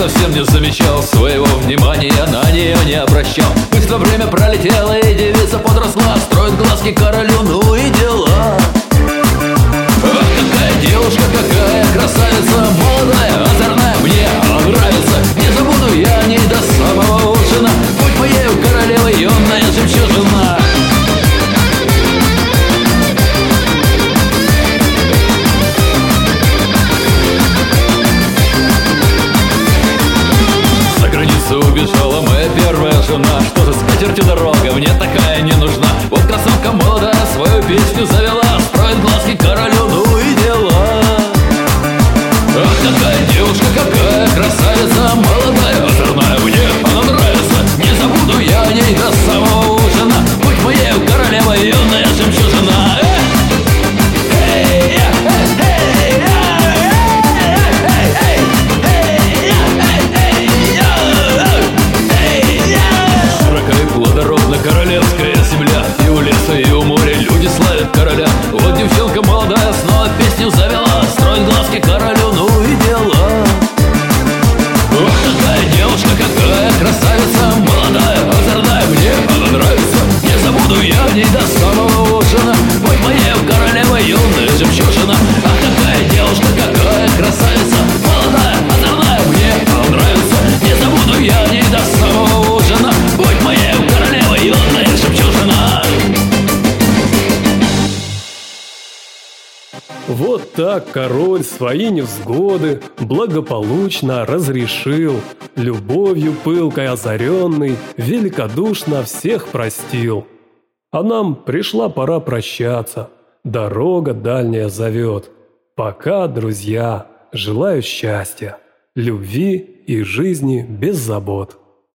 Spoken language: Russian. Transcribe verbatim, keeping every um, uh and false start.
совсем не замечал, своего внимания на нее не обращал. Быстро время пролетело, и девица подросла, строит глазки королю, ну и дела. Ах, какая девушка, какая красавица, молодая, озорная, мне она нравится. Не забуду я о ней до самого ужина, будь моею королевой юная жемчужина. За границу убежала моя первая жена, что же с катертью дорога, мне такая не нужна. Вот красотка молодая свою песню завела, строит глазки королю, ну и дела. Ах, какая девушка, какая красавица, молодая, озорная, мне она нравится. Не забуду я о ней до самого ужина, будь моею королевой юная жемчужина. Королевская земля, и у леса, и у моря люди славят короля. Вот девчонка молодая снова песню завела, строит глазки королю, ну и дела. Ох, какая девушка, какая красавица, молодая, озорная, мне она нравится. Не забуду я в ней до самого ужина, будь моей королевой юная жемчужина. Ах, какая девушка, какая красавица, молодая, озорная, мне она нравится. Не забуду я в ней до самого ужина, будь моей королевой юная жемчужина. Вот так король свои невзгоды благополучно разрешил, любовью пылкой озаренный великодушно всех простил. А нам пришла пора прощаться, дорога дальняя зовет. Пока, друзья, желаю счастья, любви и жизни без забот.